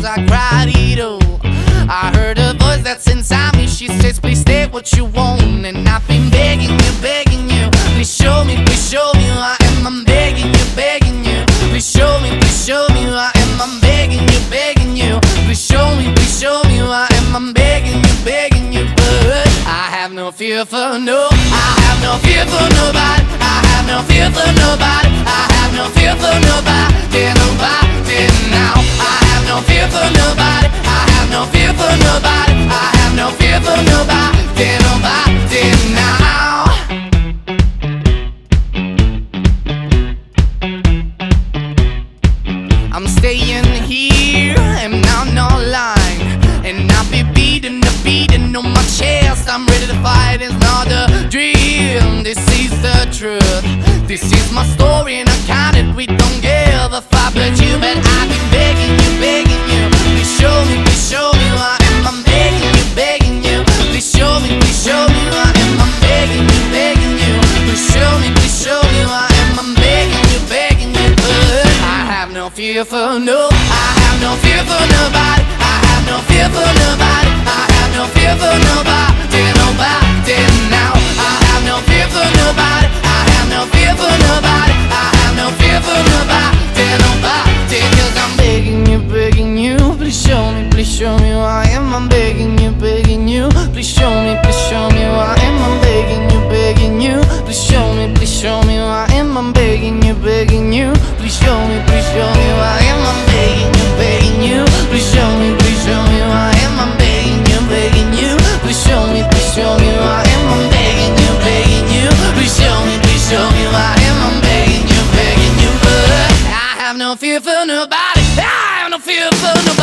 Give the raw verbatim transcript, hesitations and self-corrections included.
I cried it all. I heard a voice that's inside me. She says, please stay what you want. And I've been begging you, begging you, please show me, please show me who I am. I'm begging you, begging you, please show me, please show me who I am. I'm begging you, begging you, please show me, please show me who I am. I'm begging you, begging you, but I have no fear for no, I have no fear for nobody. I have no fear for nobody. I have no fear for nobody, nobody now. I have no fear for nobody. I have no fear for nobody. I have no fear for nobody, nobody now. I'm staying here and I'm not lying, and I'll be beating the beating on my chest. I'm ready to fight, it's not a dream. This is the truth, this is my story, and I count it, we don't give a fuck. But you, but I've been begging you, begging you, please show me, please show me who I am. I'm begging you, begging you, please show me, please show me who I am. I'm begging you, begging you, please show me, please show me who I am. I'm begging you, begging you, but I have no fear for no, I have no fear for nobody. I have no fear for nobody. I have no fear for nobody, nobody now. I have no fear for nobody. I have no fear for nobody. I have no fear for nobody, nobody. Cause I'm begging you, begging you, please show me, please show me who I am. I'm begging you, begging you, please show me, please show me who I am. I'm begging you, begging you, please show me, please show me who I am. I'm begging you, begging you, please show me, please show me who I am. I'm begging you, begging you, please show me, please show me who I am. I'm begging you, begging you, please show me, please show me who I am. I'm begging you, begging you, please show me, please show me who I am. I'm begging you, begging you, but I have no fear for nobody. I have no fear for nobody.